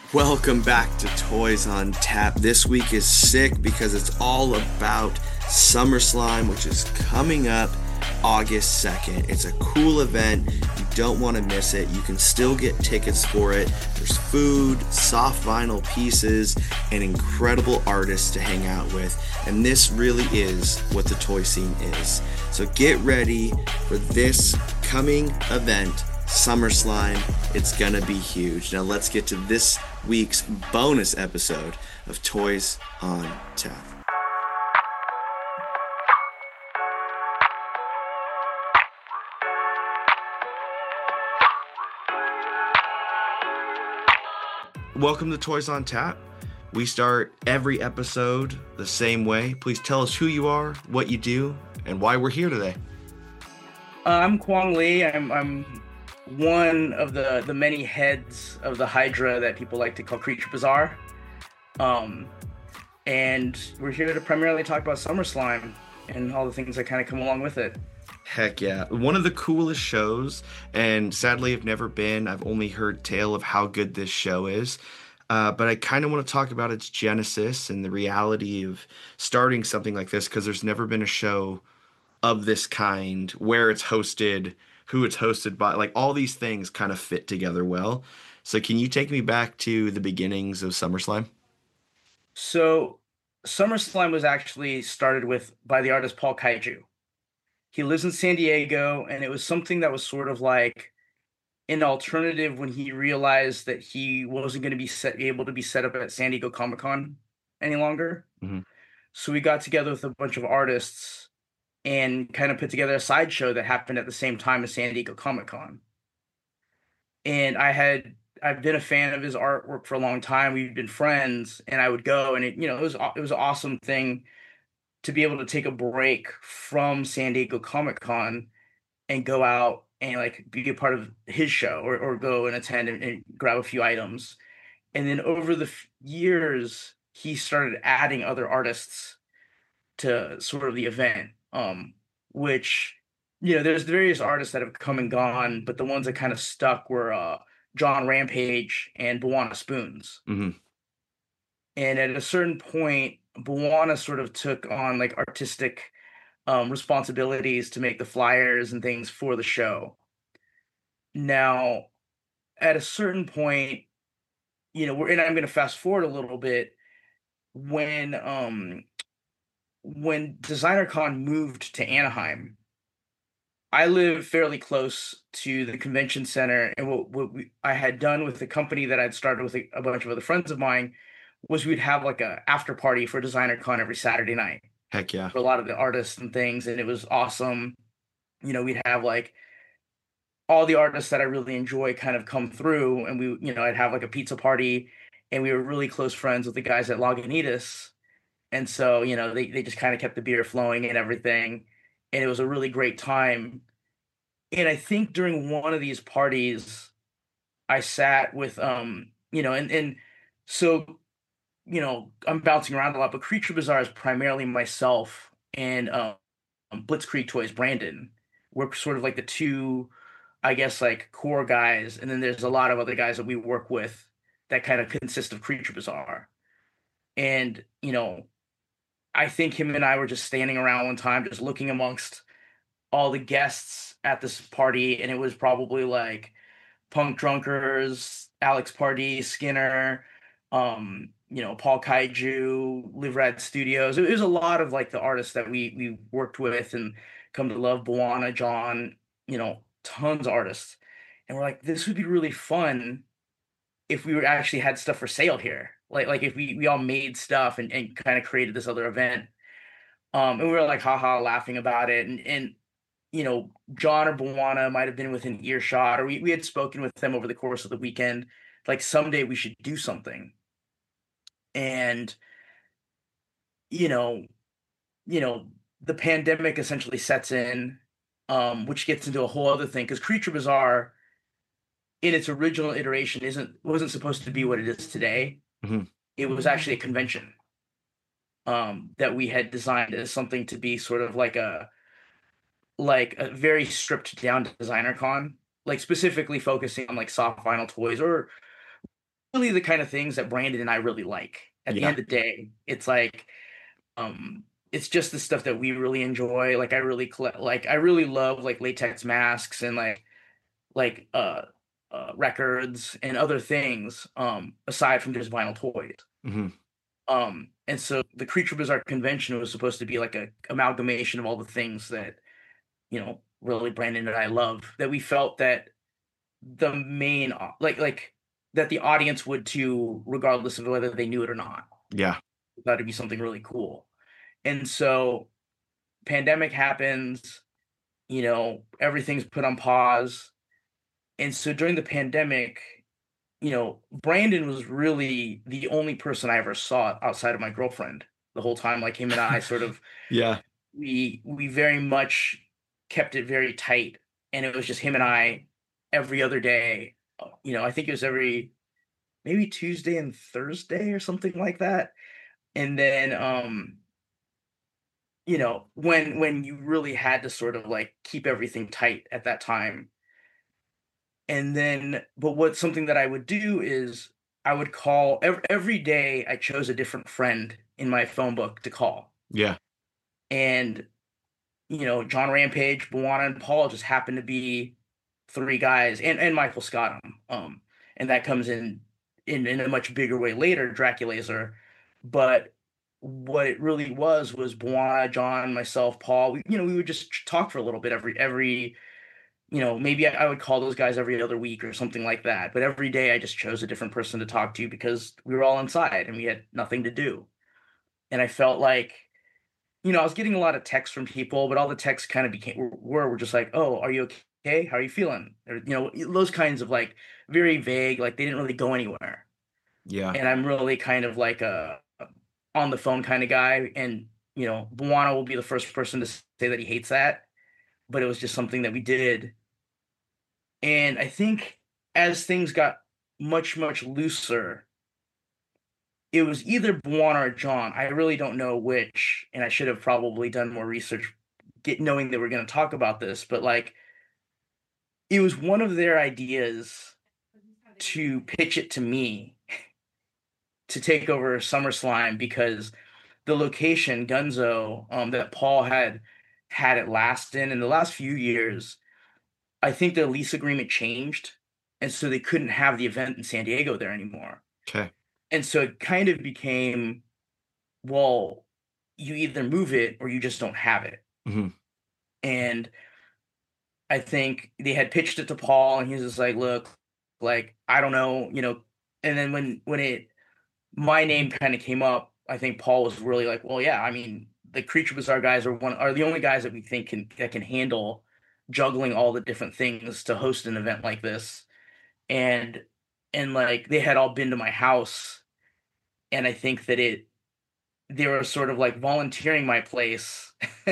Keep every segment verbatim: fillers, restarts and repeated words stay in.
Welcome back to Toys on Tap. This week is sick because it's all about SummerSlam, which is coming up August second. It's a cool event. You don't want to miss it. You can still get tickets for it. There's food, soft vinyl pieces, and incredible artists to hang out with. And this really is what the toy scene is. So get ready for this coming event, SummerSlam. It's gonna be huge. Now let's get to this week's bonus episode of Toys on Tap. Welcome to Toys on Tap. We start every episode the same way. Please tell us who you are, what you do, and why we're here today. Uh, I'm Kwong Lee. I'm I'm one of the the many heads of the Hydra that people like to call Creature Bazaar. Um, and we're here to primarily talk about SummerSlam and all the things that kind of come along with it. Heck yeah. One of the coolest shows, and sadly I've never been. I've only heard tale of how good this show is. Uh, but I kind of want to talk about its genesis and the reality of starting something like this, because there's never been a show of this kind, where it's hosted, who it's hosted by, like all these things kind of fit together well. So can you take me back to the beginnings of SummerSlam? So SummerSlam was actually started with by the artist Paul Kaiju. He lives in San Diego, and it was something that was sort of like an alternative when he realized that he wasn't going to be set, able to be set up at San Diego Comic-Con any longer. Mm-hmm. So we got together with a bunch of artists and kind of put together a sideshow that happened at the same time as San Diego Comic-Con. And I had I've been a fan of his artwork for a long time. We've been friends, and I would go, and it you know it was it was an awesome thing to be able to take a break from San Diego Comic-Con and go out and like be a part of his show, or, or go and attend and, and grab a few items. And then over the f- years, he started adding other artists to sort of the event, um, which, you know, there's various artists that have come and gone, but the ones that kind of stuck were uh, John Rampage and Buwana Spoons. Mm-hmm. And at a certain point, Buwana sort of took on like artistic um, responsibilities to make the flyers and things for the show. Now, at a certain point, you know, we're and I'm going to fast forward a little bit when um when DesignerCon moved to Anaheim. I live fairly close to the convention center, and what, what we, I had done with the company that I'd started with a, a bunch of other friends of mine was we'd have like a after party for DesignerCon every Saturday night Heck yeah. for a lot of the artists and things, and it was awesome. You know, we'd have like all the artists that I really enjoy kind of come through, and we, you know, I'd have like a pizza party, and we were really close friends with the guys at Lagunitas, and so you know they they just kind of kept the beer flowing and everything, and it was a really great time. And I think during one of these parties, I sat with um, you know, and and so you know I'm bouncing around a lot, but Creature Bazaar is primarily myself and um, Blitzkrieg Toys Brandon. We're sort of like the two, I guess, like core guys, and then there's a lot of other guys that we work with that kind of consist of Creature Bazaar. And you know, I think him and I were just standing around one time, just looking amongst all the guests at this party, and it was probably like Punk Drunkers, Alex Pardee, Skinner, um, you know, Paul Kaiju, Live Rad Studios. It was a lot of like the artists that we we worked with and come to love, Buwana, John, you know, tons of artists. And we're like, this would be really fun if we were actually had stuff for sale here. Like like if we we all made stuff and, and kind of created this other event. Um, and we were like haha laughing about it. And and you know, John or Buwana might have been within earshot, or we, we had spoken with them over the course of the weekend, like someday we should do something. And you know, you know, the pandemic essentially sets in, um, which gets into a whole other thing because Creature Bazaar in its original iteration isn't wasn't supposed to be what it is today. Mm-hmm. It was actually a convention um, that we had designed as something to be sort of like a like a very stripped down designer con, like specifically focusing on like soft vinyl toys or really the kind of things that Brandon and I really like. At the Yeah. end of the day, it's like um it's just the stuff that we really enjoy. Like I really collect like I really love like latex masks and like like uh uh records and other things um aside from just vinyl toys. Hmm. Um and so the Creature Bazaar convention was supposed to be like a amalgamation of all the things that, you know, really Brandon and I love, that we felt that the main au- like like that the audience would too, regardless of whether they knew it or not. Yeah. Thought it'd be something really cool. And so pandemic happens, you know, everything's put on pause. And so during the pandemic, you know, Brandon was really the only person I ever saw outside of my girlfriend the whole time. Like him and I sort of Yeah. we we very much kept it very tight, and it was just him and I every other day. Uh, You know, I think it was every maybe Tuesday and Thursday or something like that. And then um you know, when when you really had to sort of like keep everything tight at that time. And then but what something that I would do is I would call every, every day. I chose a different friend in my phone book to call. Yeah. And you know, John Rampage, Buwana, and Paul just happened to be three guys, and and Michael Scott. Um, and that comes in in in a much bigger way later, Draculaser. But what it really was was Buwana, John, myself, Paul. We, you know, we would just talk for a little bit every every. You know, maybe I, I would call those guys every other week or something like that. But every day I just chose a different person to talk to because we were all inside and we had nothing to do. And I felt like, you know, I was getting a lot of texts from people, but all the texts kind of became were, were just like, "Oh, are you okay? How are you feeling?" Or, you know, those kinds of like very vague, like they didn't really go anywhere. Yeah. And I'm really kind of like a on the phone kind of guy. And, you know, Buwana will be the first person to say that he hates that, but it was just something that we did. And I think as things got much, much looser, it was either Buwana or John. I really don't know which, and I should have probably done more research, get knowing that we're going to talk about this. But like, it was one of their ideas to pitch it to me to take over SummerSlam because the location Gunzo um, that Paul had had it last in in the last few years, I think their lease agreement changed, and so they couldn't have the event in San Diego there anymore. Okay. And so it kind of became, well, you either move it or you just don't have it. Hmm. And I think they had pitched it to Paul, and he was just like, "Look, like I don't know, you know." And then when when it my name kind of came up, I think Paul was really like, "Well, yeah, I mean, the Creature Bazaar guys are one are the only guys that we think can that can handle juggling all the different things to host an event like this." And and like they had all been to my house, and I think that it they were sort of like volunteering my place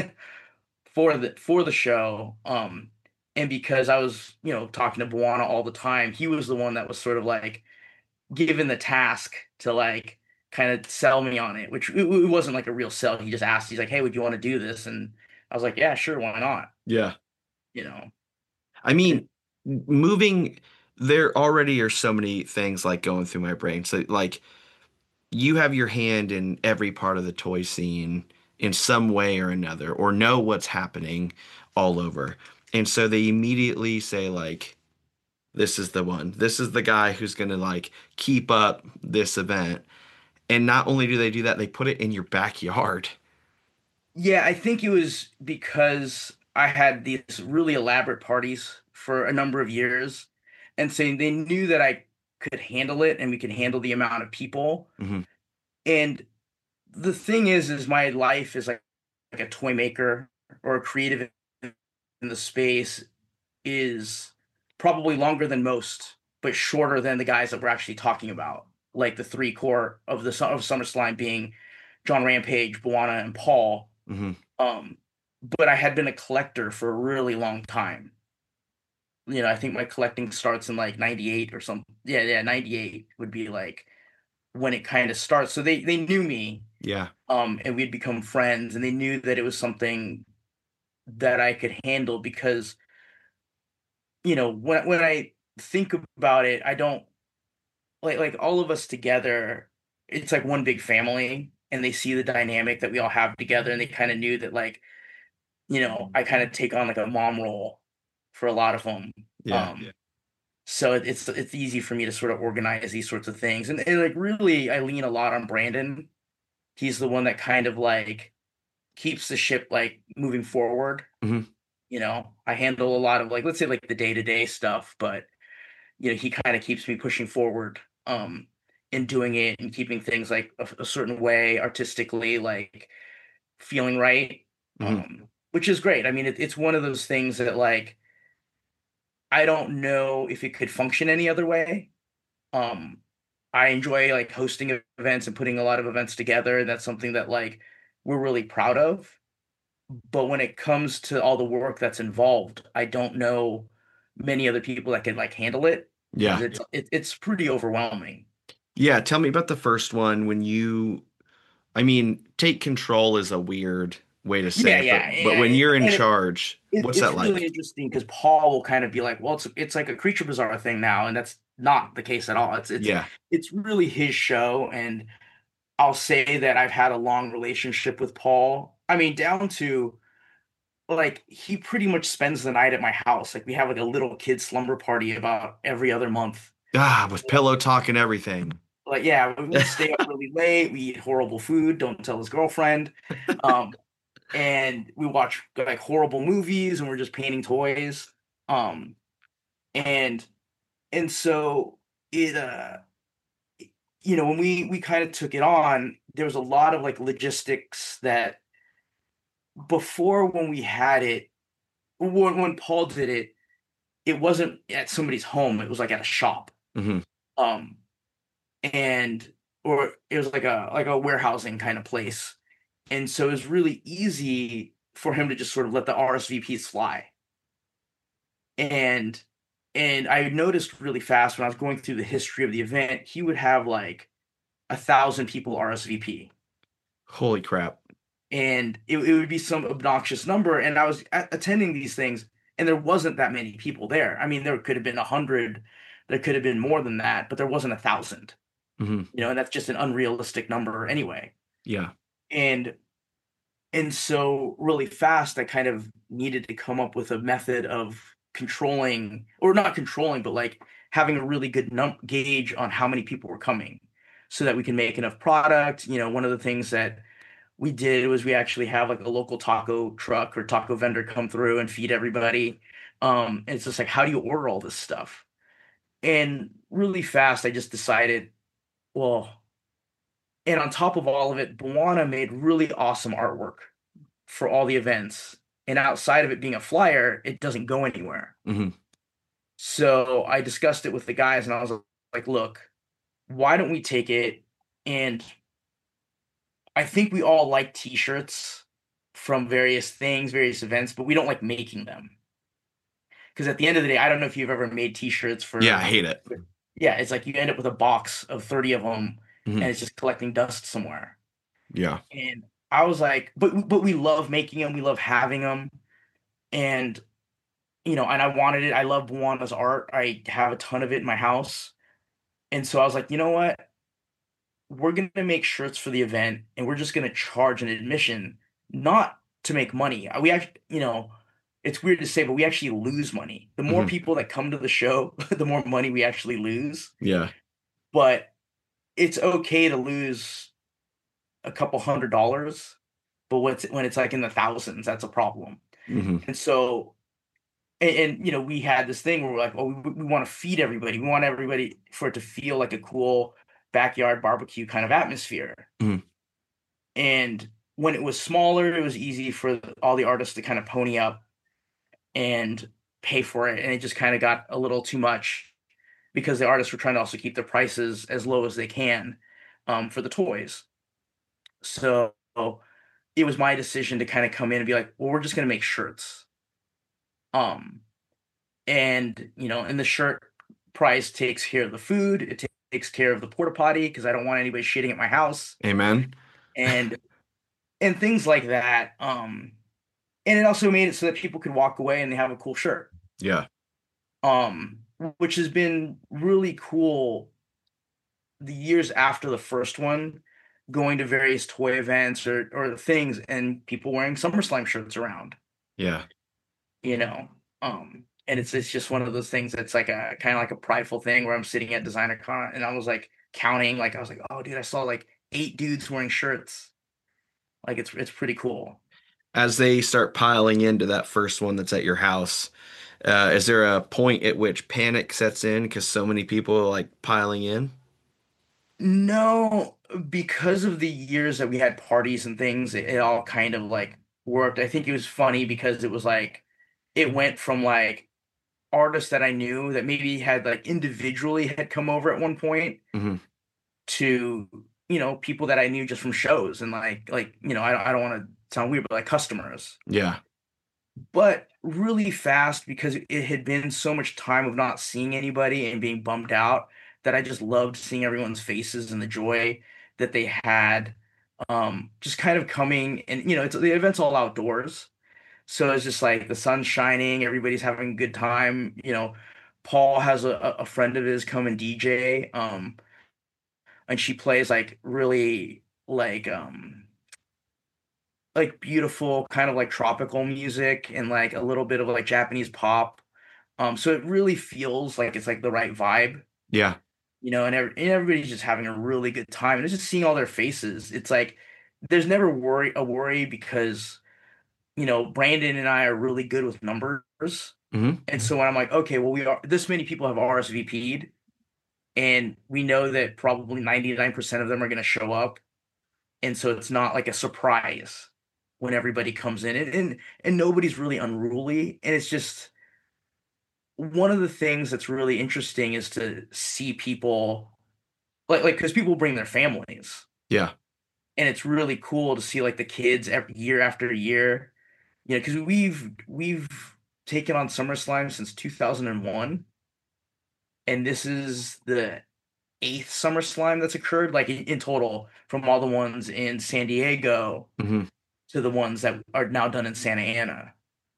for the for the show. Um, and because I was, you know, talking to Buwana all the time, he was the one that was sort of like given the task to like kind of sell me on it, which it, it wasn't like a real sell. He just asked, he's like, "Hey, would you want to do this?" And I was like, "Yeah, sure, why not?" Yeah. You know. I And mean, moving there already are so many things like going through my brain. So like you have your hand in every part of the toy scene in some way or another, or know what's happening all over. And so they immediately say like, this is the one. This is the guy who's going to like keep up this event. And not only do they do that, they put it in your backyard. yeah, I think it was because I had these really elaborate parties for a number of years, and so they knew that I could handle it and we could handle the amount of people. Hmm. And the thing is, is my life is like like a toy maker or a creative in the space is probably longer than most, but shorter than the guys that we're actually talking about. Like the three core of the of SummerSlam being John Rampage, Buwana, and Paul. Hmm. Um, but I had been a collector for a really long time. You know, I think my collecting starts in like ninety-eight or something. Yeah, yeah, ninety-eight would be like when it kind of starts. So they they knew me, Yeah. um, and we'd become friends, and they knew that it was something that I could handle because, you know, when when I think about it, I don't. like like all of us together, it's like one big family, and they see the dynamic that we all have together, and they kind of knew that like, you know, I kind of take on like a mom role for a lot of them. Yeah. Um, so it, it's it's easy for me to sort of organize these sorts of things, and, and like really, I lean a lot on Brandon. He's the one that kind of like keeps the ship like moving forward. Hmm. You know, I handle a lot of like, let's say like the day to day stuff, but you know, he kind of keeps me pushing forward, um, and doing it and keeping things like a, a certain way artistically, like feeling right, Hmm. um, which is great. I mean, it, it's one of those things that like I don't know if it could function any other way. Um, I enjoy like hosting events and putting a lot of events together. And that's something that like we're really proud of. But when it comes to all the work that's involved, I don't know many other people that can like handle it because Yeah. it's it, it's pretty overwhelming. Yeah. Tell me about the first one when you, I mean, take control is a weird way to say Yeah, it, yeah, but but when and, you're in and it, charge, it, what's it's that really like? interesting because Paul will kind of be like, "Well, it's it's like a Creature Bazaar thing now," and that's not the case at all. It's it's Yeah. it's really his show, and I'll say that I've had a long relationship with Paul. I mean, down to like he pretty much spends the night at my house. Like we have like a little kid slumber party about every other month. Ah, with pillow talk and everything. Like yeah, we stay up really late, we eat horrible food, don't tell his girlfriend. Um, and we watch like horrible movies and we're just painting toys. Um, and and so it uh you know when we we kind of took it on, there was a lot of like logistics that before when we had it, when when Paul did it, it wasn't at somebody's home, it was like at a shop. Hmm. Um, and or it was like a like a warehousing kind of place. And so it was really easy for him to just sort of let the R S V Ps fly. And and I noticed really fast when I was going through the history of the event, he would have like a thousand people R S V P. Holy crap. And it, it would be some obnoxious number. And I was a- attending these things, and there wasn't that many people there. I mean, there could have been a hundred, there could have been more than that, but there wasn't a thousand, Hmm. you know, and that's just an unrealistic number anyway. Yeah. And and so really fast, I kind of needed to come up with a method of controlling, or not controlling, but like having a really good num gauge on how many people were coming so that we can make enough product. You know, one of the things that we did was we actually have like a local taco truck or taco vendor come through and feed everybody. Um, and it's just like, how do you order all this stuff? And really fast, I just decided, well, and on top of all of it, Buana made really awesome artwork for all the events. And outside of it being a flyer, it doesn't go anywhere. Hmm. So I discussed it with the guys and I was like, look, why don't we take it? And I think we all like t-shirts from various things, various events, but we don't like making them. Because at the end of the day, I don't know if you've ever made t-shirts Yeah, I for, hate it. yeah, it's like you end up with a box of thirty of them Hmm. and it's just collecting dust somewhere. Yeah. And I was like, but but we love making them, we love having them. And you know, and I wanted it. I love Wana's art. I have a ton of it in my house. And so I was like, you know what? We're going to make shirts for the event and we're just going to charge an admission, not to make money. We actually, you know, it's weird to say, but we actually lose money. The more Hmm. people that come to the show, the more money we actually lose. Yeah. But it's okay to lose a couple hundred dollars, but what's when it's like in the thousands, that's a problem. Hmm. And so and, and you know we had this thing where we're like, oh, we, we want to feed everybody, we want everybody for it to feel like a cool backyard barbecue kind of atmosphere. Hmm. And when it was smaller, it was easy for all the artists to kind of pony up and pay for it, and it just kind of got a little too much because the artists were trying to also keep their prices as low as they can, um, for the toys. So it was my decision to kind of come in and be like, well, we're just going to make shirts. um and you know, and the shirt price takes care of the food. It ta- takes care of the porta potty because I don't want anybody shitting at my house, Amen. and and things like that. Um, and it also made it so that people could walk away and they have a cool shirt. Yeah. Um, which has been really cool the years after the first one, going to various toy events or or things and people wearing SummerSlam shirts around, Yeah. you know. Um, and it's it's just one of those things that's like a kind of like a prideful thing where I'm sitting at Designer Con and I was like counting, like I was like, oh dude, I saw like eight dudes wearing shirts. Like it's it's pretty cool. As they start piling into that first one that's at your house, uh, is there a point at which panic sets in because so many people are like piling in? No, because of the years that we had parties and things, it, it all kind of like worked. I think it was funny because it was like it went from like artists that I knew that maybe had like individually had come over at one point Hmm. to, you know, people that I knew just from shows and like like, you know, I don't I don't want to sound weird, but like customers. Yeah. But really fast because it had been so much time of not seeing anybody and being bummed out that I just loved seeing everyone's faces and the joy that they had. Um, just kind of coming and you know, it's the event's all outdoors. So it's just like the sun's shining, everybody's having a good time. You know, Paul has a, a friend of his come and D J, um, and she plays like really like um like beautiful kind of like tropical music and like a little bit of like Japanese pop. Um, so it really feels like it's like the right vibe, Yeah. you know, and, every, and everybody's just having a really good time. And it's just seeing all their faces. It's like there's never worry a worry because you know Brandon and I are really good with numbers. Hmm. And so when I'm like, okay, well, we are this many people have R S V P'd, and we know that probably ninety-nine percent of them are going to show up. And so it's not like a surprise when everybody comes in and, and and nobody's really unruly. And it's just one of the things that's really interesting is to see people like like because people bring their families. Yeah. And it's really cool to see like the kids every year after year. You know, because we've we've taken on SummerSlam since two thousand one, and this is the eighth SummerSlam that's occurred, like in, in total, from all the ones in San Diego Hmm. to the ones that are now done in Santa Ana.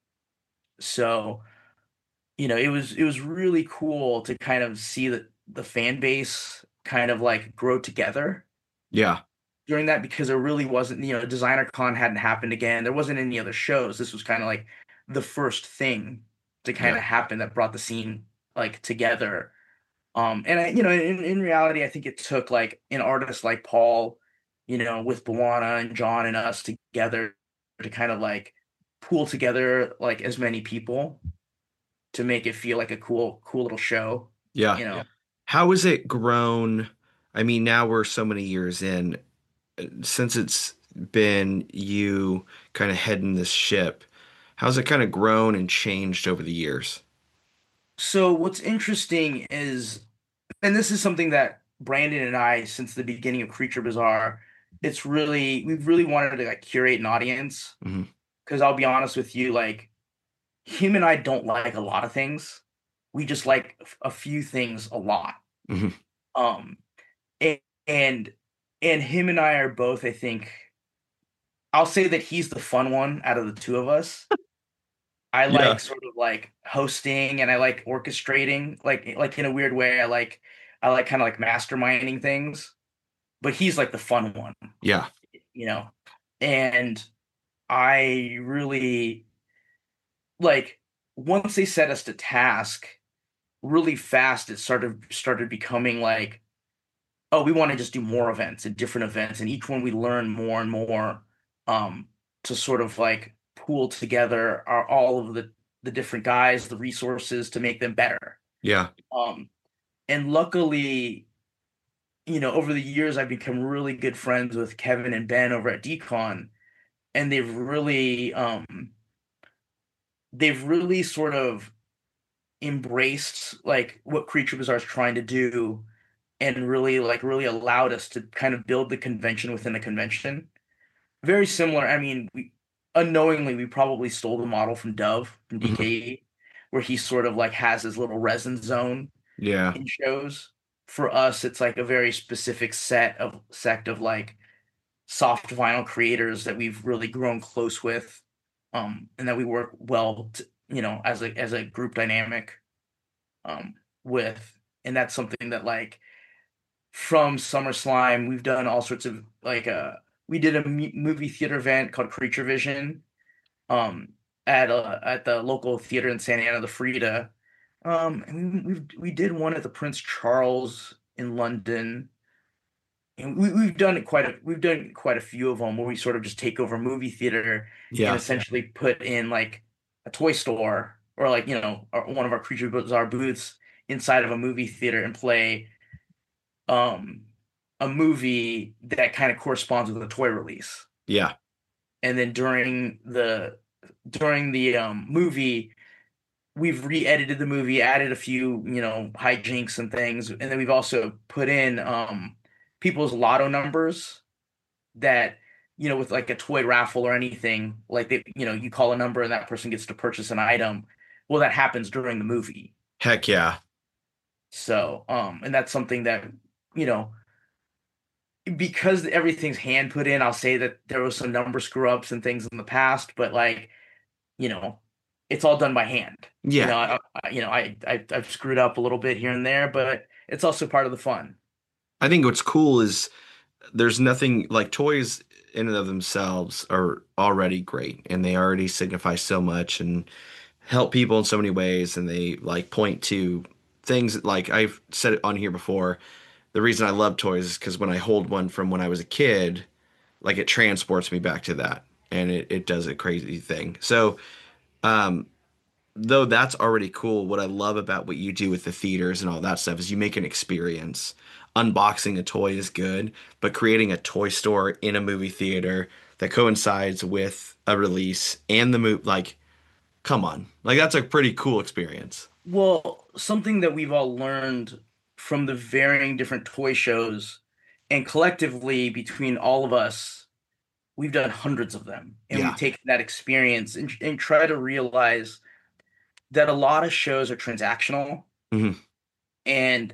So, you know, it was it was really cool to kind of see the the fan base kind of like grow together Yeah. during that because there really wasn't, you know, Designer Con hadn't happened again. There wasn't any other shows. This was kind of like the first thing to kind Yeah. of happen that brought the scene like together. Um, and I, you know, in, in reality, I think it took like an artist like Paul, you know, with Luana and John and us together to kind of like pool together like as many people to make it feel like a cool, cool little show, Yeah. you know. How has it grown? I mean, now we're so many years in, since it's been you kind of heading this ship. How's it kind of grown and changed over the years? So what's interesting is, and this is something that Brandon and I, since the beginning of Creature Bazaar, it's really we've really wanted to like curate an audience. Hmm. Because I'll be honest with you, like him and I don't like a lot of things. We just like a few things a lot. Hmm. Um, and and and him and I are both, I think, I'll say that he's the fun one out of the two of us. I Yeah. like sort of like hosting and I like orchestrating, like like in a weird way. I like I like kind of like masterminding things, but he's like the fun one, Yeah. you know. And I really like once they set us to task, really fast it started started becoming like, oh, we want to just do more events and different events, and each one we learn more and more um to sort of like pool together our, all of the the different guys, the resources to make them better. Yeah. Um and luckily, you know, over the years I've become really good friends with Kevin and Ben over at Decon, and they've really um they've really sort of embraced like what Creature Bazaar is trying to do and really like really allowed us to kind of build the convention within the convention. Very similar. I mean, we unknowingly we probably stole the model from Dove from Hmm. D K E, where he sort of like has his little resin zone Yeah. in shows. For us, it's like a very specific set of sect of like soft vinyl creators that we've really grown close with, um, and that we work well, to, you know, as a as a group dynamic, um, with, and that's something that like from Summer Slime, we've done all sorts of like uh we did a mu- movie theater event called Creature Vision um at uh at the local theater in Santa Ana, the Frida. Um and we we've, we did one at the Prince Charles in London. And we, we've done quite a we've done quite a few of them where we sort of just take over movie theater and Yeah. essentially put in like a toy store or like you know our, one of our Creature Bazaar booths inside of a movie theater and play um a movie that kind of corresponds with a toy release. Yeah. And then during the during the um movie, we've re-edited the movie, added a few, you know, hijinks and things, and then we've also put in um people's lotto numbers that, you know, with like a toy raffle or anything, like they, you know, you call a number and that person gets to purchase an item. Well, that happens during the movie. Heck yeah. So, um, and that's something that, you know, because everything's hand put in, I'll say that there was some number screw ups and things in the past, but like, you know, it's all done by hand. You Yeah. know, I, I you know, I, I I've screwed up a little bit here and there, but it's also part of the fun. I think what's cool is there's nothing like toys in and of themselves are already great and they already signify so much and help people in so many ways and they like point to things like I've said it on here before. The reason I love toys is because when I hold one from when I was a kid, like it transports me back to that and it, it does a crazy thing. So, um, though that's already cool, what I love about what you do with the theaters and all that stuff is you make an experience. Unboxing a toy is good, but creating a toy store in a movie theater that coincides with a release and the movie, like, come on. Like, that's a pretty cool experience. Well, something that we've all learned from the varying different toy shows and collectively between all of us, we've done hundreds of them and we've Yeah. taken that experience and, and try to realize that a lot of shows are transactional. Hmm. And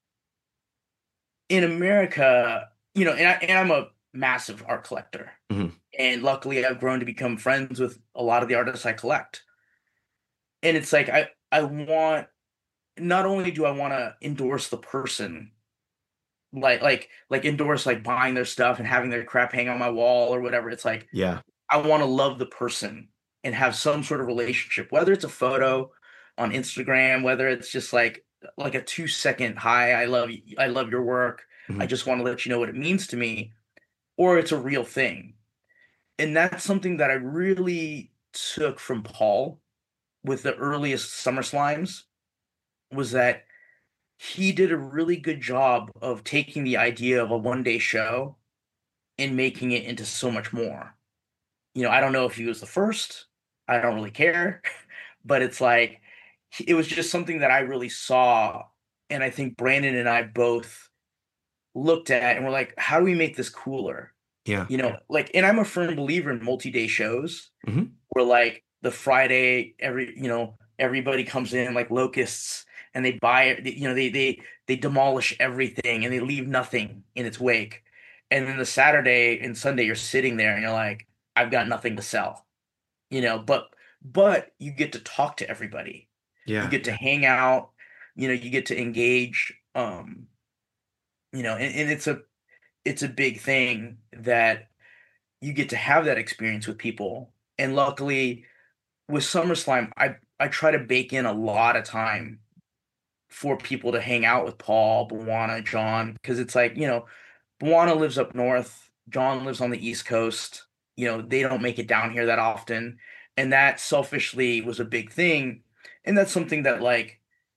in America, you know, and, I, and I'm a massive art collector. Hmm. And luckily, I've grown to become friends with a lot of the artists I collect. And it's like, I, I want, not only do I want to endorse the person, like, like, like endorse like buying their stuff and having their crap hang on my wall or whatever. It's like, Yeah. I want to love the person and have some sort of relationship, whether it's a photo on Instagram, whether it's just like like a two second hi, I love you, I love your work. I Hmm. just want to let you know what it means to me, or it's a real thing. And that's something that I really took from Paul with the earliest Summer Slimes was that he did a really good job of taking the idea of a one day show and making it into so much more. You know, I don't know if he was the first. I don't really care, but it's like it was just something that I really saw, and I think Brandon and I both looked at and we're like, how do we make this cooler? Yeah. You know, like, and I'm a firm believer in multi-day shows Hmm. where like the Friday every you know everybody comes in like locusts and they buy it, you know, they they they demolish everything and they leave nothing in its wake. And then the Saturday and Sunday you're sitting there and you're like, I've got nothing to sell, you know, but but you get to talk to everybody. You Yeah. get to hang out, you know, you get to engage, um, you know, and, and it's a it's a big thing that you get to have that experience with people. And luckily with SummerSlam, I I try to bake in a lot of time for people to hang out with Paul, Buwana, John, because it's like, you know, Buwana lives up north, John lives on the East Coast. You know, they don't make it down here that often. And that selfishly was a big thing. And that's something that like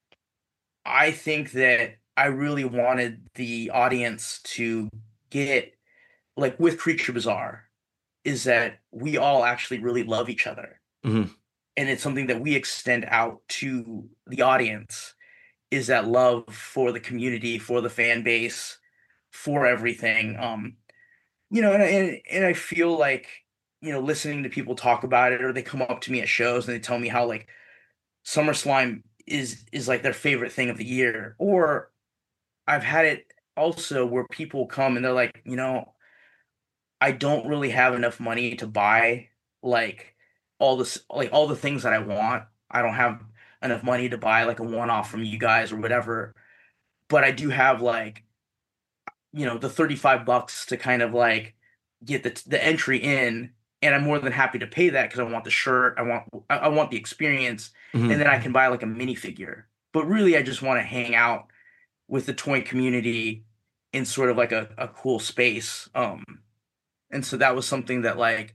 I think that I really wanted the audience to get like with Creature Bazaar is that we all actually really love each other. Hmm. And it's something that we extend out to the audience is that love for the community, for the fan base, for everything. Um, you know, and, and and I feel like, you know, listening to people talk about it or they come up to me at shows and they tell me how like SummerSlam is is like their favorite thing of the year. Or I've had it also where people come and they're like, you know, I don't really have enough money to buy like all this like all the things that I want. I don't have enough money to buy like a one-off from you guys or whatever, but I do have like you know, the thirty-five bucks to kind of like get the the entry in, and I'm more than happy to pay that because I want the shirt, I want I, I want the experience, and Hmm. then I can buy like a minifigure. But really, I just want to hang out with the toy community in sort of like a, a cool space. Um, and so that was something that like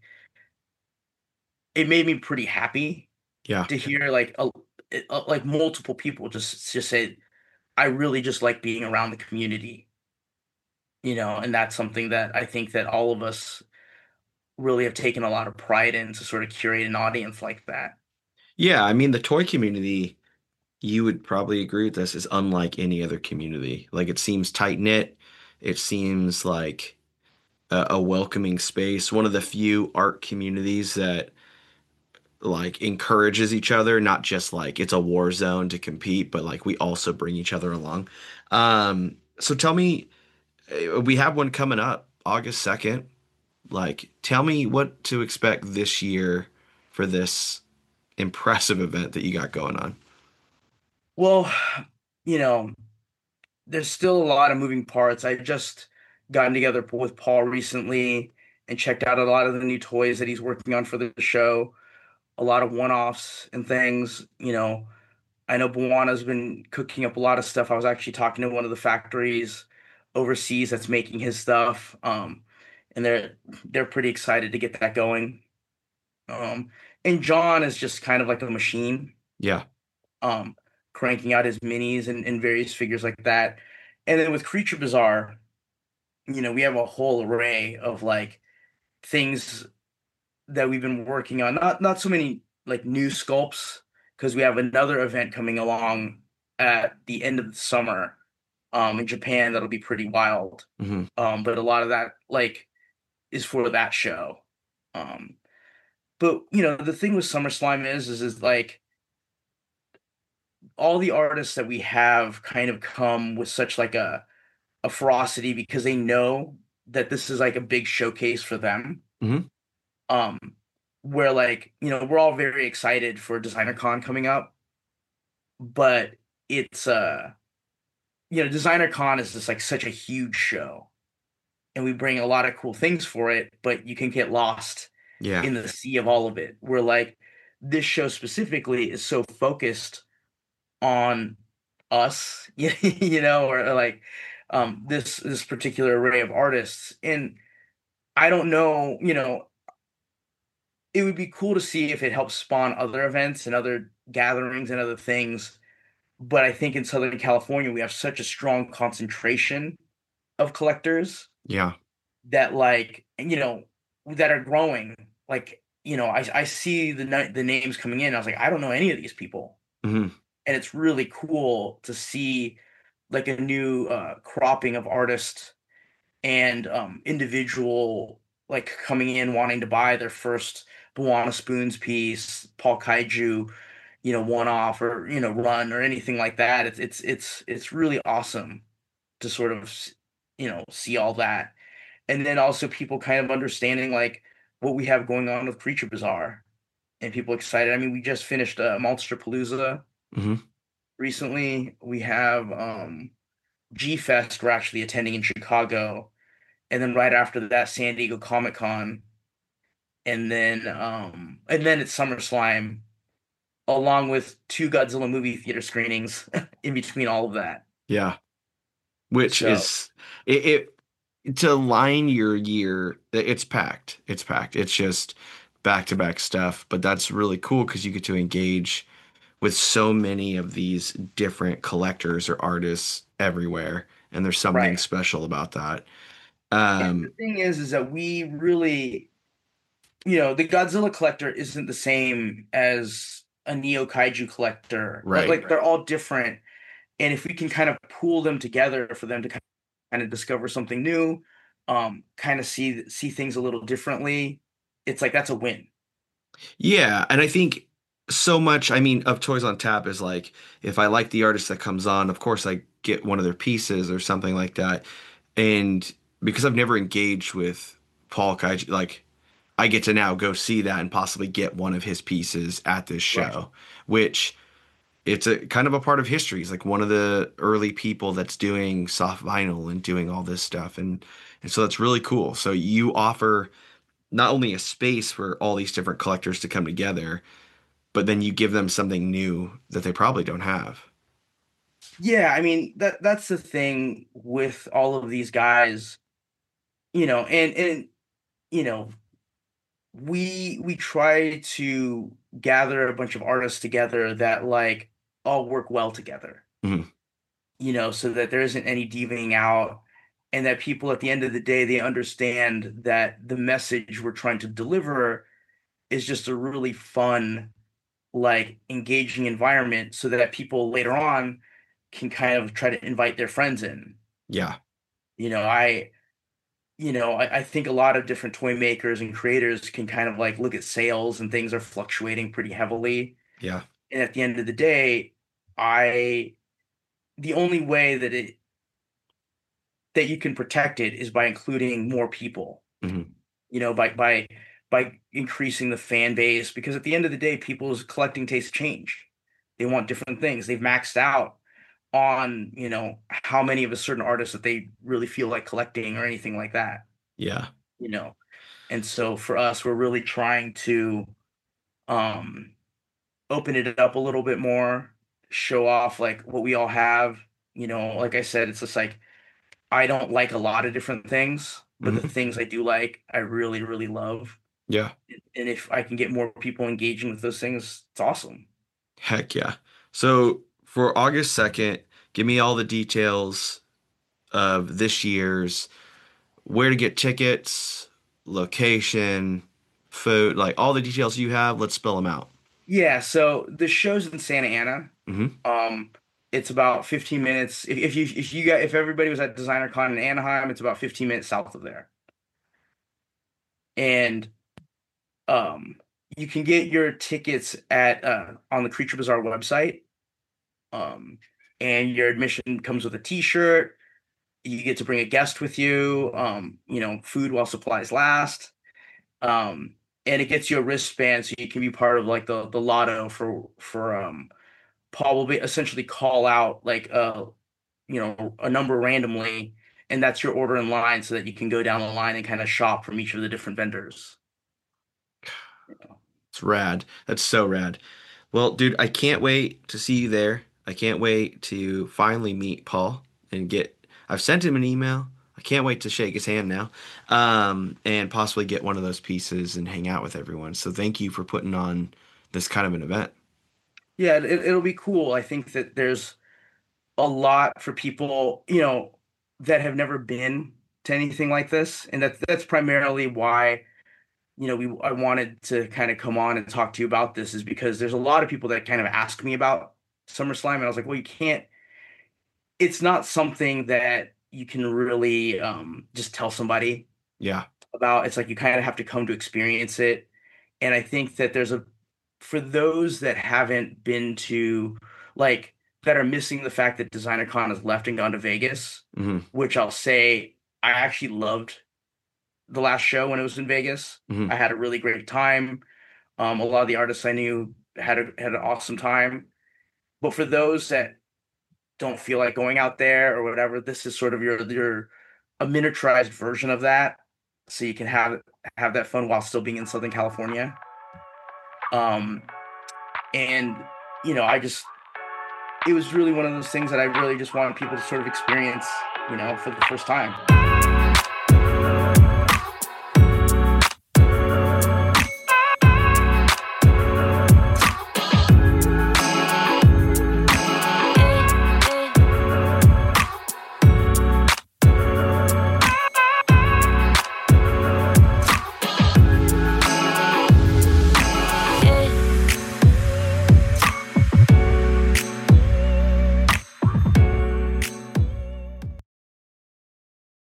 it made me pretty happy Yeah. to hear like a, a- like multiple people just just say I really just like being around the community, you know, and that's something that I think that all of us really have taken a lot of pride in to sort of curate an audience like that. Yeah, I mean the toy community, you would probably agree with this, is unlike any other community. Like it seems tight knit. It seems like a, a welcoming space. One of the few art communities that like encourages each other, not just like it's a war zone to compete, but like we also bring each other along. Um, so tell me, uh, we have one coming up August second. Like, tell me what to expect this year for this impressive event that you got going on. Well, you know, there's still a lot of moving parts. I just gotten together with Paul recently and checked out a lot of the new toys that he's working on for the show, a lot of one-offs and things. You know, I know Buwana's been cooking up a lot of stuff. I was actually talking to one of the factories overseas that's making his stuff. Um, and they're they're pretty excited to get that going. Um, and John is just kind of like a machine, Yeah. um, cranking out his minis and, and various figures like that. And then with Creature Bazaar, you know, we have a whole array of like things that we've been working on. Not not so many like new sculpts because we have another event coming along at the end of the summer um in Japan that'll be pretty wild. Hmm. Um, but a lot of that like is for that show. Um, but you know, the thing with SummerSlam is is is like all the artists that we have kind of come with such like a a ferocity because they know that this is like a big showcase for them. Hmm. Um, where like, you know, we're all very excited for Designer Con coming up, but it's uh, you know, Designer Con is just like such a huge show and we bring a lot of cool things for it, but you can get lost Yeah. in the sea of all of it. Where like this show specifically is so focused on us, you know, or like um this this particular array of artists. And I don't know, you know, it would be cool to see if it helps spawn other events and other gatherings and other things. But I think in Southern California, we have such a strong concentration of collectors Yeah. that, like, you know, that are growing. Like, you know, I, I see the na- the names coming in. I was like, I don't know any of these people, Hmm. and it's really cool to see like a new uh, cropping of artists and um, individual like coming in wanting to buy their first Buana Spoons piece, Paul Kaiju, you know, one off or you know run or anything like that. It's it's it's it's really awesome to sort of you know see all that, and then also people kind of understanding like what we have going on with Creature Bazaar and people excited. I mean, we just finished uh, Monster Palooza Hmm. recently. We have um, G Fest we're actually attending in Chicago, and then right after that, San Diego Comic Con, and then um, and then it's SummerSlam, along with two Godzilla movie theater screenings in between all of that. Yeah. Which So is it, it to line your year, it's packed. It's packed. It's just back to back stuff. But that's really cool because you get to engage with so many of these different collectors or artists everywhere. And there's something right, special about that. and the Um, thing is, is that we really, you know, the Godzilla collector isn't the same as a Neo Kaiju collector. Like, right. like they're all different, and if we can kind of pool them together for them to kind of discover something new, um, kind of see see things a little differently, it's like that's a win. Yeah, and I think so much, I mean, of Toys on Tap is like if I like the artist that comes on, of course I get one of their pieces or something like that. And because I've never engaged with Paul Kaiji, like I get to now go see that and possibly get one of his pieces at this Right. show, which it's a kind of a part of history. He's like one of the early people that's doing soft vinyl and doing all this stuff. And and so that's really cool. So you offer not only a space for all these different collectors to come together, but then you give them something new that they probably don't have. Yeah, I mean that that's the thing with all of these guys, you know, and and you know, we we try to gather a bunch of artists together that like all work well together, Mhm. you know, so that there isn't any divaing out and that people at the end of the day they understand that the message we're trying to deliver is just a really fun, like engaging environment so that people later on can kind of try to invite their friends in. Yeah. You know, I you know, I, I think a lot of different toy makers and creators can kind of like look at sales and things are fluctuating pretty heavily. Yeah. And at the end of the day, I the only way that it that you can protect it is by including more people, Mhm. you know, by by by increasing the fan base because at the end of the day, people's collecting tastes change. They want different things. They've maxed out on, you know, how many of a certain artist that they really feel like collecting or anything like that, Yeah. you know. And so for us, we're really trying to um open it up a little bit more, show off like what we all have. You know, like I said, it's just like I don't like a lot of different things, but the Mhm. things I do like, I really, really love. Yeah. And if I can get more people engaging with those things, it's awesome. Heck yeah. So for August second, give me all the details of this year's, where to get tickets, location, food, like all the details you have. Let's spell them out. Yeah, so the show's in Santa Ana. Hmm. Um, it's about fifteen minutes. If, if you if you got if everybody was at Designer Con in Anaheim, it's about fifteen minutes south of there. And um, you can get your tickets at uh, on the Creature Bazaar website. Um, and your admission comes with a T-shirt. You get to bring a guest with you. Um, you know, food while supplies last. Um, and it gets you a wristband so you can be part of like the the lotto for for um Paul will be essentially call out like uh you know a number randomly, and that's your order in line so that you can go down the line and kind of shop from each of the different vendors. You know. It's rad. That's so rad. Well, dude, I can't wait to see you there. I can't wait to finally meet Paul and get. I've sent him an email. I can't wait to shake his hand now, um, and possibly get one of those pieces and hang out with everyone. So thank you for putting on this kind of an event. Yeah, it, it'll be cool. I think that there's a lot for people, you know, that have never been to anything like this, and that's that's primarily why, you know, we I wanted to kind of come on and talk to you about this is because there's a lot of people that kind of ask me about SummerSlam, and I was like, well, you can't. It's not something that you can really um, just tell somebody Yeah. about. It's like you kind of have to come to experience it, and I think that there's a for those that haven't been to like that are missing the fact that Designer Con has left and gone to Vegas, Hmm. which I'll say I actually loved the last show when it was in Vegas. Hmm. I had a really great time. Um, a lot of the artists I knew had a, had an awesome time. But for those that don't feel like going out there or whatever, this is sort of your your a miniaturized version of that, so you can have have that fun while still being in Southern California. Um, and you know, I just it was really one of those things that I really just wanted people to sort of experience, you know, for the first time.